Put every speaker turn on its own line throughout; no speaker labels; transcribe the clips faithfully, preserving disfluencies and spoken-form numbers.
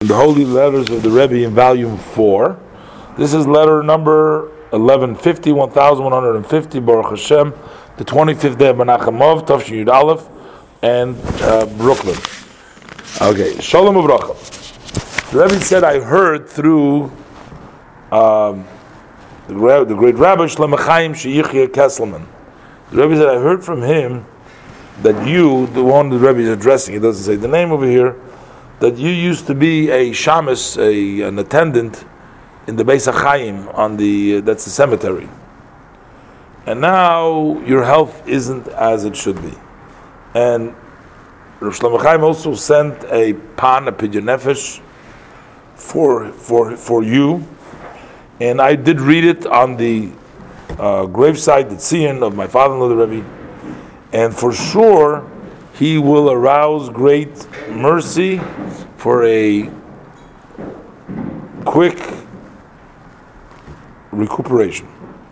the Holy Letters of the Rebbe in volume four. This is letter number eleven fifty, one thousand one hundred fifty, Baruch Hashem, the twenty-fifth day of Menachem Tafshin Yud Aleph, and uh, Brooklyn. Okay, Shalom Uvracha. The Rebbe said, I heard through um, the, the great Rabbi Shlomo Chaim Sheyichya Kesselman. The Rebbe said, I heard from him that you, the one the Rebbe is addressing, it doesn't say the name over here, that you used to be a shamus, a, an attendant in the Beis HaChaim on the uh, that's the cemetery, and now your health isn't as it should be. And Rav Shlomo Chaim also sent a pan, a pidyon nefesh, for for for you, and I did read it on the uh, gravesite, the tzion of my father-in-law, the Rebbe, and for sure he will arouse great mercy for a quick recuperation.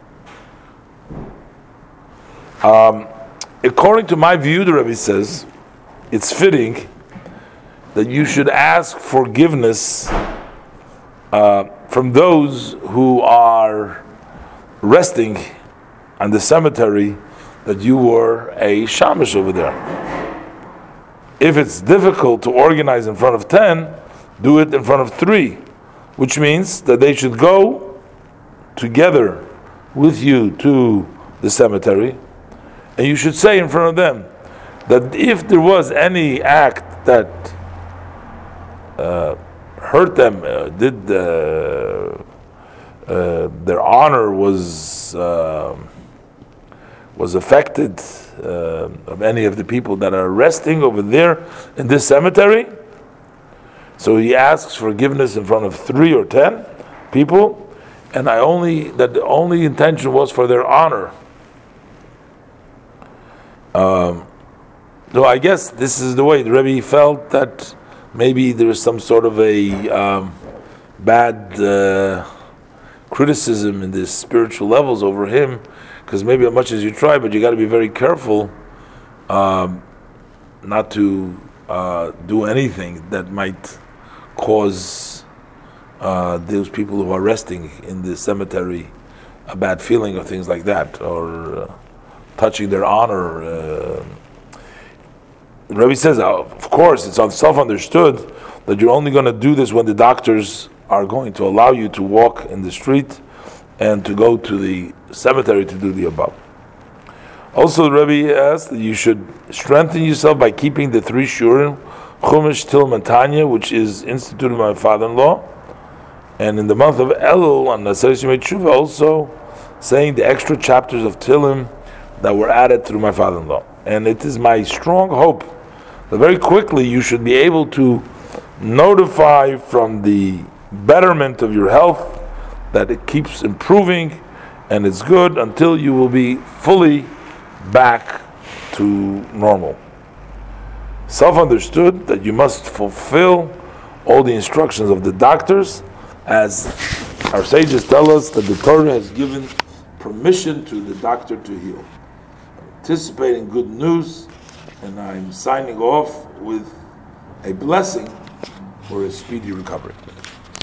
Um, according to my view, the Rebbe says, it's fitting that you should ask forgiveness uh, from those who are resting on the cemetery that you were a shamish over there. If it's difficult to organize in front of ten, do it in front of three, which means that they should go together with you to the cemetery, and you should say in front of them that if there was any act that uh, hurt them, uh, did uh, uh, their honor was uh, was affected uh, of any of the people that are resting over there in this cemetery, so he asks forgiveness in front of three or ten people, and I only that the only intention was for their honor. Um, so I guess this is the way the Rebbe felt that maybe there was some sort of a um, bad uh, criticism in the spiritual levels over him, because maybe as much as you try, but you got to be very careful um, not to uh, do anything that might cause uh, those people who are resting in the cemetery a bad feeling or things like that, or uh, touching their honor. Uh, the Rebbe says, uh, of course, it's self-understood that you're only going to do this when the doctors are going to allow you to walk in the street and to go to the cemetery to do the above. Also, the Rebbe asked that you should strengthen yourself by keeping the three shurim, Chumash, Tilm, and Tanya, which is instituted by my father-in-law, and in the month of Elul on Naseres Yemei Tshuva, also saying the extra chapters of Tilim that were added through my father-in-law. And it is my strong hope that very quickly you should be able to notify from the betterment of your health that it keeps improving and it's good until you will be fully back to normal. Self-understood that you must fulfill all the instructions of the doctors, as our sages tell us that the Torah has given permission to the doctor to heal. I'm anticipating good news, and I'm signing off with a blessing for a speedy recovery.